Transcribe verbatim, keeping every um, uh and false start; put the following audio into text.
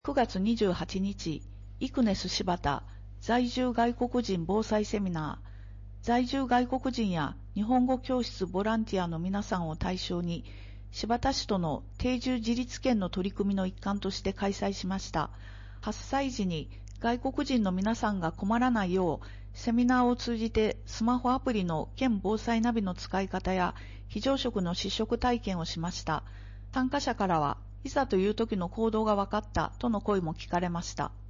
くがつにじゅうはちにち、イクネス柴田在住外国人防災セミナー。在住外国人や日本語教室ボランティアの皆さんを対象に、柴田市との定住自立権の取り組みの一環として開催しました。発災時に外国人の皆さんが困らないよう、セミナーを通じてスマホアプリの県防災ナビの使い方や非常食の試食体験をしました。参加者からは、いざという時の行動が分かったとの声も聞かれました。